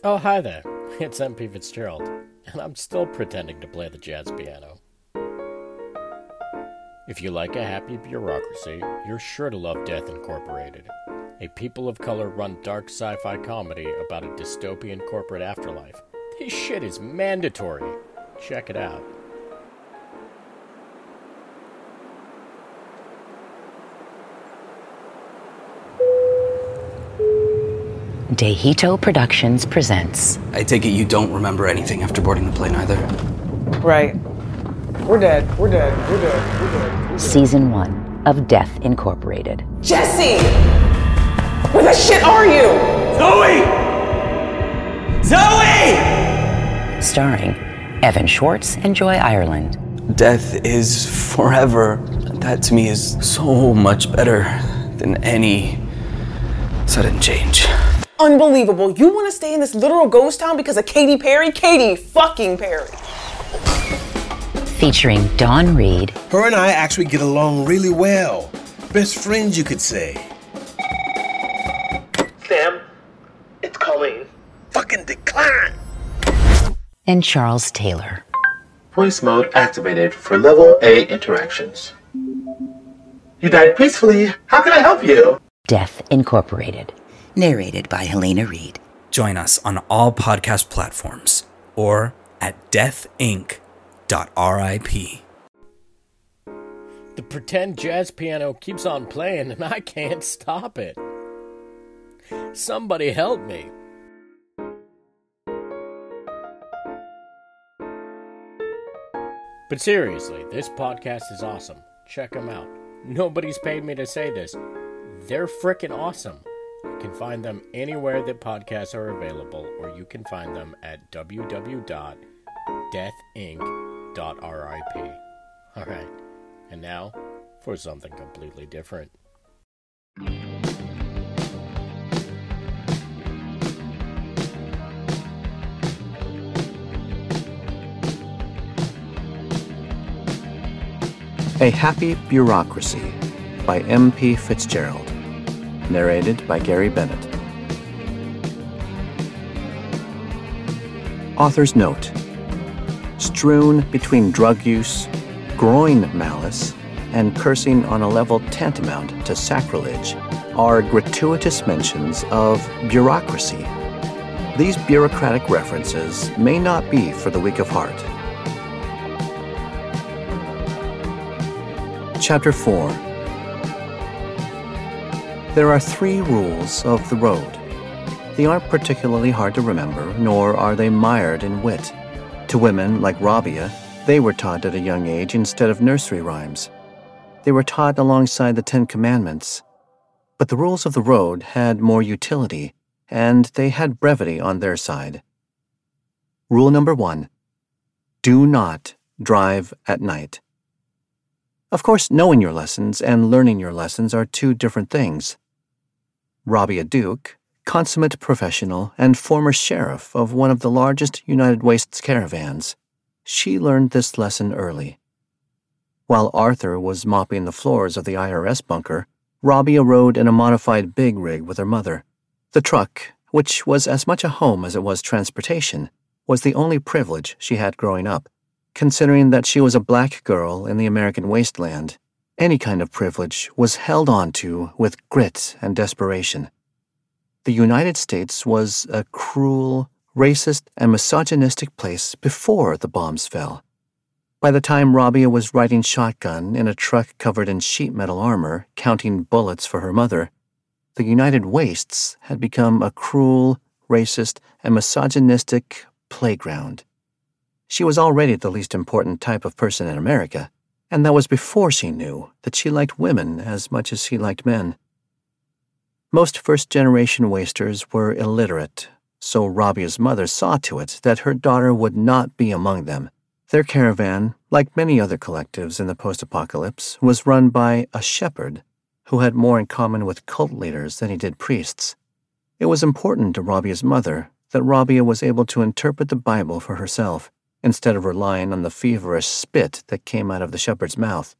Oh, hi there. It's MP Fitzgerald, and I'm still pretending to play the jazz piano. If you like a happy bureaucracy, you're sure to love Death Incorporated, a people of color run dark sci-fi comedy about a dystopian corporate afterlife. This shit is mandatory. Check it out. Dehito Productions presents. I take it you don't remember anything after boarding the plane either? Right. We're dead. We're dead. We're dead. We're dead. We're dead. Season 1 of Death Incorporated. Jesse! Where the shit are you? Zoe! Zoe! Starring Evan Schwartz and Joy Ireland. Death is forever. That to me is so much better than any sudden change. Unbelievable. You want to stay in this literal ghost town because of Katy Perry? Katy fucking Perry. Featuring Dawn Reed. Her and I actually get along really well. Best friends, you could say. Sam, it's Colleen. Fucking decline. And Charles Taylor. Voice mode activated for level A interactions. You died peacefully. How can I help you? Death Incorporated. Narrated by Helena Reed. Join us on all podcast platforms or at deathinc.rip. The pretend jazz piano keeps on playing and I can't stop it. Somebody help me. But seriously, this podcast is awesome. Check them out. Nobody's paid me to say this. They're frickin' awesome. You can find them anywhere that podcasts are available, or you can find them at www.deathinc.rip. Alright, and now for something completely different. A Happy Bureaucracy by MP Fitzgerald. Narrated by Gary Bennett. Author's note. Strewn between drug use, groin malice, and cursing on a level tantamount to sacrilege are gratuitous mentions of bureaucracy. These bureaucratic references may not be for the weak of heart. Chapter 4. There are 3 rules of the road. They aren't particularly hard to remember, nor are they mired in wit. To women like Rabia, they were taught at a young age instead of nursery rhymes. They were taught alongside the 10 Commandments. But the rules of the road had more utility, and they had brevity on their side. Rule number 1. Do not drive at night. Of course, knowing your lessons and learning your lessons are 2 different things. Rabia Duke, consummate professional and former sheriff of one of the largest United Wastes caravans, she learned this lesson early. While Arthur was mopping the floors of the IRS bunker, Rabia rode in a modified big rig with her mother. The truck, which was as much a home as it was transportation, was the only privilege she had growing up. Considering that she was a black girl in the American wasteland, any kind of privilege was held on to with grit and desperation. The United States was a cruel, racist, and misogynistic place before the bombs fell. By the time Rabia was riding shotgun in a truck covered in sheet metal armor, counting bullets for her mother, the United Wastes had become a cruel, racist, and misogynistic playground. She was already the least important type of person in America, and that was before she knew that she liked women as much as she liked men. Most first-generation wasters were illiterate, so Rabia's mother saw to it that her daughter would not be among them. Their caravan, like many other collectives in the post-apocalypse, was run by a shepherd who had more in common with cult leaders than he did priests. It was important to Rabia's mother that Rabia was able to interpret the Bible for herself, instead of relying on the feverish spit that came out of the shepherd's mouth.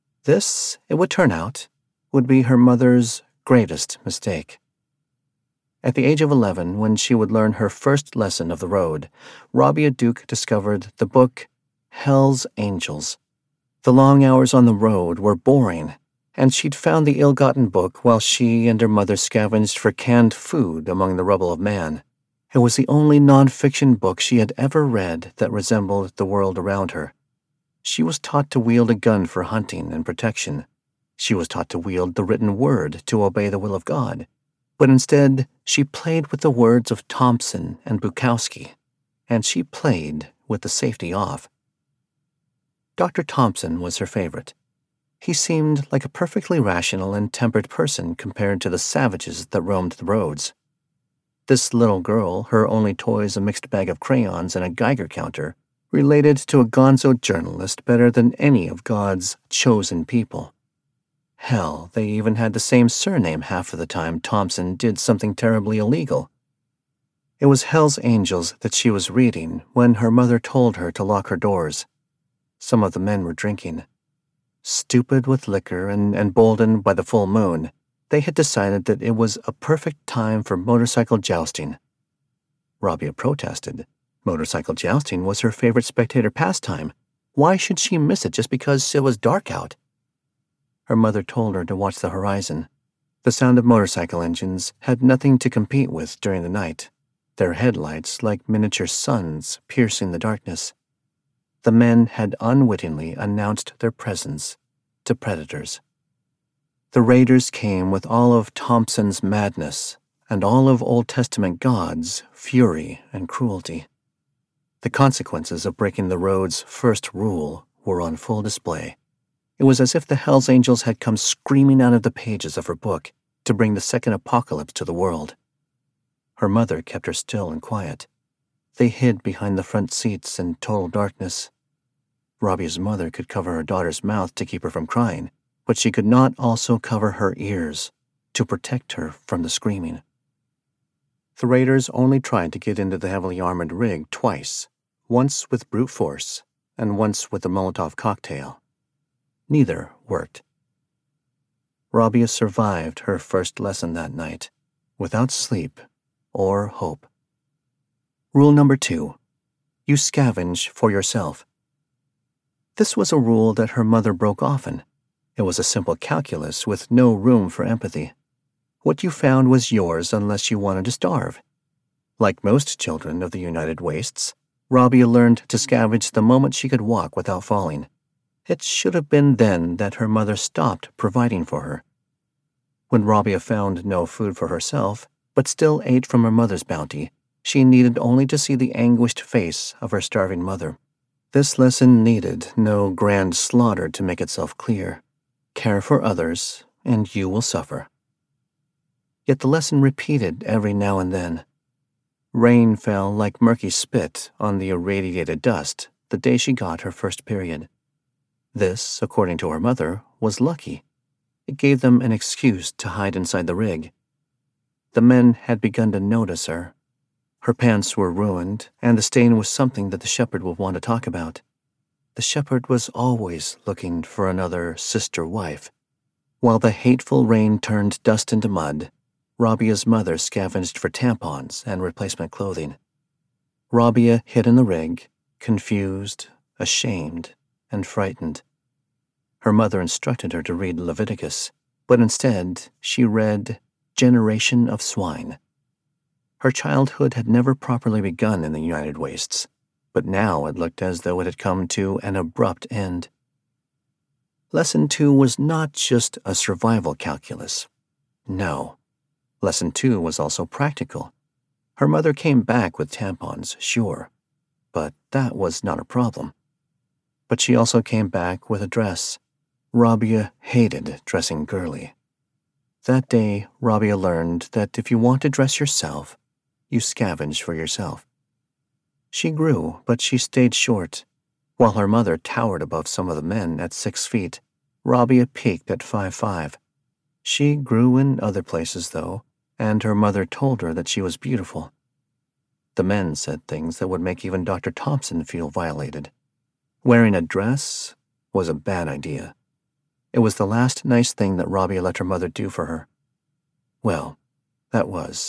This, it would turn out, would be her mother's greatest mistake. At the age of 11, when she would learn her first lesson of the road, Rabia Duke discovered the book Hell's Angels. The long hours on the road were boring, and she'd found the ill-gotten book while she and her mother scavenged for canned food among the rubble of man. It was the only non-fiction book she had ever read that resembled the world around her. She was taught to wield a gun for hunting and protection. She was taught to wield the written word to obey the will of God. But instead, she played with the words of Thompson and Bukowski, and she played with the safety off. Dr. Thompson was her favorite. He seemed like a perfectly rational and tempered person compared to the savages that roamed the roads. This little girl, her only toys a mixed bag of crayons and a Geiger counter, related to a gonzo journalist better than any of God's chosen people. Hell, they even had the same surname half of the time Thompson did something terribly illegal. It was Hell's Angels that she was reading when her mother told her to lock her doors. Some of the men were drinking. Stupid with liquor and emboldened by the full moon, they had decided that it was a perfect time for motorcycle jousting. Rabia protested. Motorcycle jousting was her favorite spectator pastime. Why should she miss it just because it was dark out? Her mother told her to watch the horizon. The sound of motorcycle engines had nothing to compete with during the night, their headlights like miniature suns piercing the darkness. The men had unwittingly announced their presence to predators. The raiders came with all of Thompson's madness and all of Old Testament God's fury and cruelty. The consequences of breaking the road's first rule were on full display. It was as if the Hells Angels had come screaming out of the pages of her book to bring the second apocalypse to the world. Her mother kept her still and quiet. They hid behind the front seats in total darkness. Rabia's mother could cover her daughter's mouth to keep her from crying, but she could not also cover her ears to protect her from the screaming. The raiders only tried to get into the heavily armored rig twice, once with brute force and once with a Molotov cocktail. Neither worked. Rabia survived her first lesson that night, without sleep or hope. Rule number 2. You scavenge for yourself. This was a rule that her mother broke often. It was a simple calculus with no room for empathy. What you found was yours unless you wanted to starve. Like most children of the United Wastes, Rabia learned to scavenge the moment she could walk without falling. It should have been then that her mother stopped providing for her. When Rabia found no food for herself, but still ate from her mother's bounty, she needed only to see the anguished face of her starving mother. This lesson needed no grand slaughter to make itself clear. Care for others, and you will suffer. Yet the lesson repeated every now and then. Rain fell like murky spit on the irradiated dust the day she got her first period. This, according to her mother, was lucky. It gave them an excuse to hide inside the rig. The men had begun to notice her. Her pants were ruined, and the stain was something that the shepherd would want to talk about. The shepherd was always looking for another sister wife. While the hateful rain turned dust into mud, Rabia's mother scavenged for tampons and replacement clothing. Rabia hid in the rig, confused, ashamed, and frightened. Her mother instructed her to read Leviticus, but instead she read Generation of Swine. Her childhood had never properly begun in the United Wastes, but now it looked as though it had come to an abrupt end. Lesson 2 was not just a survival calculus. No. Lesson 2 was also practical. Her mother came back with tampons, sure, but that was not a problem. But she also came back with a dress. Rabia hated dressing girly. That day, Rabia learned that if you want to dress yourself, you scavenge for yourself. She grew, but she stayed short. While her mother towered above some of the men at 6 feet, Rabia peaked at 5'5". She grew in other places, though, and her mother told her that she was beautiful. The men said things that would make even Dr. Thompson feel violated. Wearing a dress was a bad idea. It was the last nice thing that Rabia let her mother do for her. Well, that was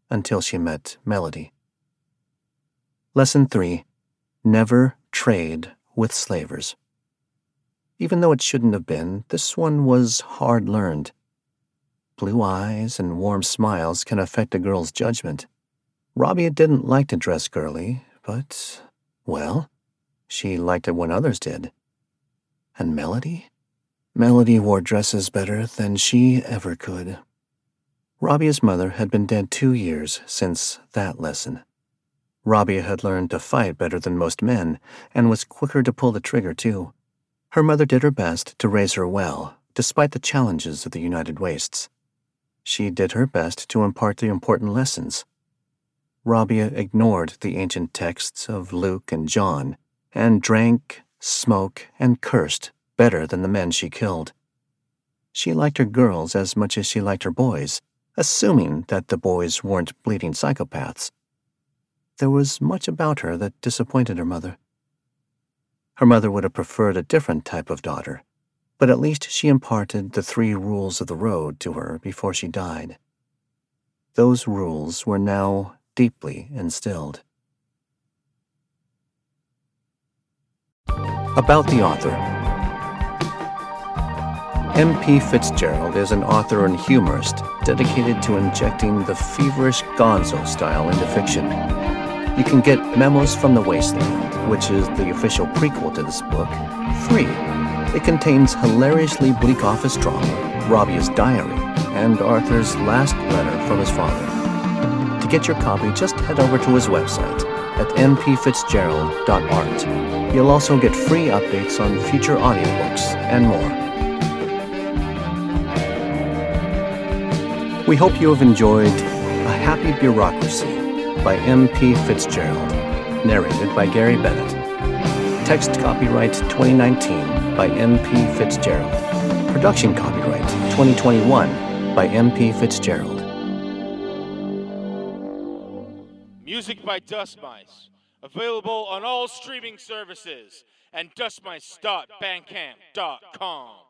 until she met Melody. Lesson 3. Never trade with slavers. Even though it shouldn't have been, this one was hard-learned. Blue eyes and warm smiles can affect a girl's judgment. Rabia didn't like to dress girly, but, well, she liked it when others did. And Melody? Melody wore dresses better than she ever could. Rabia's mother had been dead 2 years since that lesson. Rabia had learned to fight better than most men, and was quicker to pull the trigger, too. Her mother did her best to raise her well, despite the challenges of the United Wastes. She did her best to impart the important lessons. Rabia ignored the ancient texts of Luke and John, and drank, smoked, and cursed better than the men she killed. She liked her girls as much as she liked her boys, assuming that the boys weren't bleeding psychopaths. There was much about her that disappointed her mother. Her mother would have preferred a different type of daughter, but at least she imparted the 3 rules of the road to her before she died. Those rules were now deeply instilled. About the author. M.P. Fitzgerald is an author and humorist dedicated to injecting the feverish gonzo style into fiction. You can get Memos from the Wasteland, which is the official prequel to this book, free. It contains hilariously bleak office drama, Rabia's diary, and Arthur's last letter from his father. To get your copy, just head over to his website at mpfitzgerald.art. You'll also get free updates on future audiobooks and more. We hope you have enjoyed A Happy Bureaucracy by M.P. Fitzgerald, narrated by Gary Bennett. Text copyright 2019 by M.P. Fitzgerald. Production copyright 2021 by M.P. Fitzgerald. Music by Dust Mice. Available on all streaming services and dustmice.bandcamp.com.